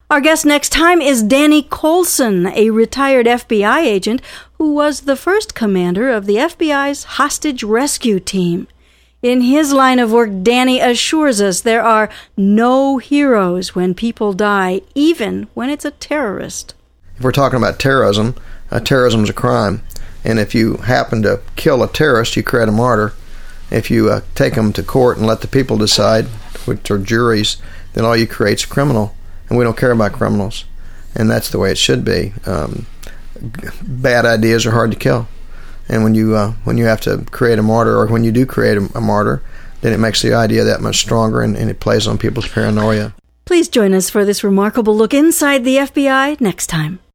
Our guest next time is Danny Coulson, a retired FBI agent who was the first commander of the FBI's hostage rescue team. In his line of work, Danny assures us there are no heroes when people die, even when it's a terrorist. If we're talking about terrorism, terrorism's a crime. And if you happen to kill a terrorist, you create a martyr. If you take them to court and let the people decide, which are juries, then all you create is a criminal. And we don't care about criminals. And that's the way it should be. Bad ideas are hard to kill. And when you have to create a martyr, or when you do create a martyr, then it makes the idea that much stronger, and it plays on people's paranoia. Please join us for this remarkable look inside the FBI next time.